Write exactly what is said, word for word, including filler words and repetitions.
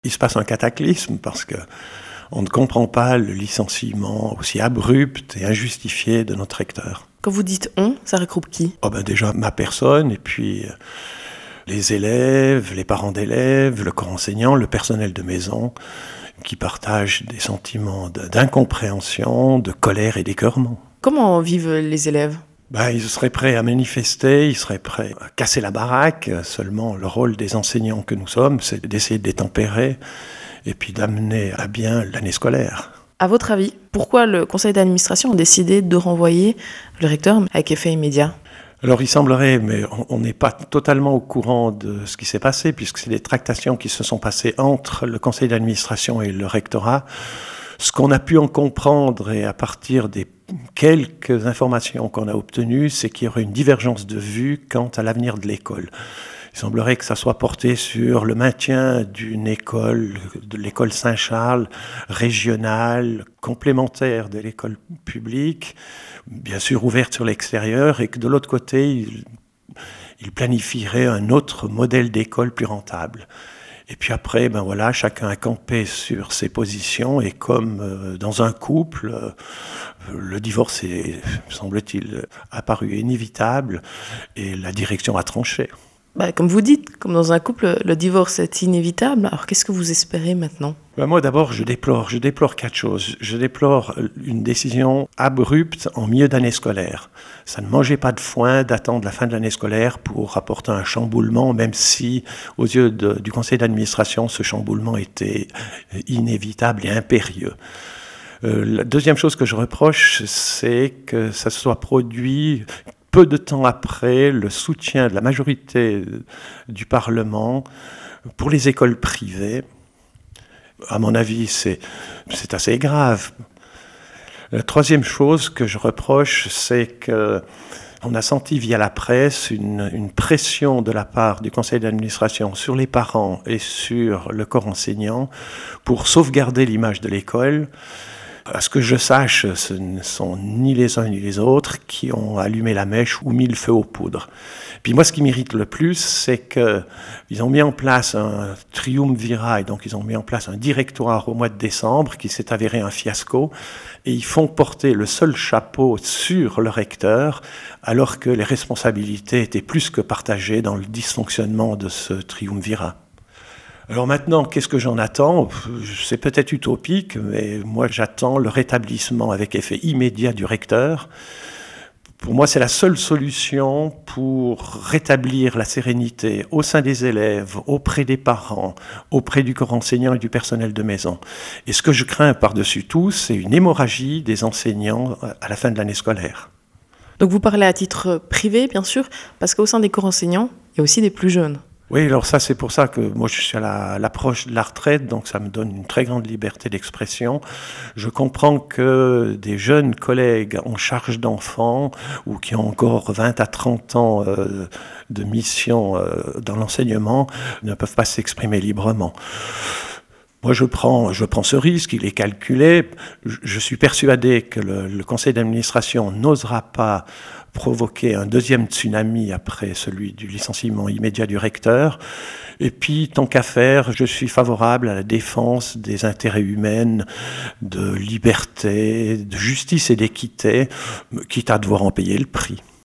Il se passe un cataclysme parce que on ne comprend pas le licenciement aussi abrupt et injustifié de notre recteur. Quand vous dites « on », ça regroupe qui ? Oh ben déjà ma personne et puis euh, les élèves, les parents d'élèves, le corps enseignant, le personnel de maison qui partagent des sentiments de, d'incompréhension, de colère et d'écœurement. Comment vivent les élèves ? Ben, ils seraient prêts à manifester, ils seraient prêts à casser la baraque. Seulement, le rôle des enseignants que nous sommes, c'est d'essayer de détempérer et puis d'amener à bien l'année scolaire. À votre avis, pourquoi le conseil d'administration a décidé de renvoyer le recteur avec effet immédiat ? Alors il semblerait, mais on n'est pas totalement au courant de ce qui s'est passé, puisque c'est des tractations qui se sont passées entre le conseil d'administration et le rectorat. Ce qu'on a pu en comprendre, et à partir des quelques informations qu'on a obtenues, c'est qu'il y aurait une divergence de vue quant à l'avenir de l'école. Il semblerait que ça soit porté sur le maintien d'une école, de l'école Saint-Charles, régionale, complémentaire de l'école publique, bien sûr ouverte sur l'extérieur, et que de l'autre côté, il, il planifierait un autre modèle d'école plus rentable. Et puis après, ben voilà, chacun a campé sur ses positions, et comme euh, dans un couple, euh, le divorce est, semble-t-il, apparu inévitable, et la direction a tranché. Bah, comme vous dites, comme dans un couple, le divorce est inévitable. Alors qu'est-ce que vous espérez maintenant ? Ben moi d'abord, je déplore, je déplore quatre choses. Je déplore une décision abrupte en milieu d'année scolaire. Ça ne mangeait pas de foin d'attendre la fin de l'année scolaire pour apporter un chamboulement, même si, aux yeux de, du conseil d'administration, ce chamboulement était inévitable et impérieux. Euh, la deuxième chose que je reproche, c'est que ça se soit produit peu de temps après le soutien de la majorité du Parlement pour les écoles privées. À mon avis, c'est, c'est assez grave. La troisième chose que je reproche, c'est qu'on a senti via la presse une, une pression de la part du conseil d'administration sur les parents et sur le corps enseignant pour sauvegarder l'image de l'école. À ce que je sache, ce ne sont ni les uns ni les autres qui ont allumé la mèche ou mis le feu aux poudres. Puis moi, ce qui m'irrite le plus, c'est qu'ils ont mis en place un triumvirat, et donc ils ont mis en place un directoire au mois de décembre qui s'est avéré un fiasco, et ils font porter le seul chapeau sur le recteur, alors que les responsabilités étaient plus que partagées dans le dysfonctionnement de ce triumvirat. Alors maintenant, qu'est-ce que j'en attends ? C'est peut-être utopique, mais moi j'attends le rétablissement avec effet immédiat du recteur. Pour moi, c'est la seule solution pour rétablir la sérénité au sein des élèves, auprès des parents, auprès du corps enseignant et du personnel de maison. Et ce que je crains par-dessus tout, c'est une hémorragie des enseignants à la fin de l'année scolaire. Donc vous parlez à titre privé, bien sûr, parce qu'au sein des corps enseignants, il y a aussi des plus jeunes. Oui, alors ça, c'est pour ça que moi, je suis à, la, à l'approche de la retraite, donc ça me donne une très grande liberté d'expression. Je comprends que des jeunes collègues en charge d'enfants ou qui ont encore vingt à trente ans euh, de mission euh, dans l'enseignement ne peuvent pas s'exprimer librement. Moi, je prends, je prends ce risque, il est calculé. Je, je suis persuadé que le, le conseil d'administration n'osera pas provoquer un deuxième tsunami après celui du licenciement immédiat du recteur. Et puis, tant qu'à faire, je suis favorable à la défense des intérêts humains, de liberté, de justice et d'équité, quitte à devoir en payer le prix.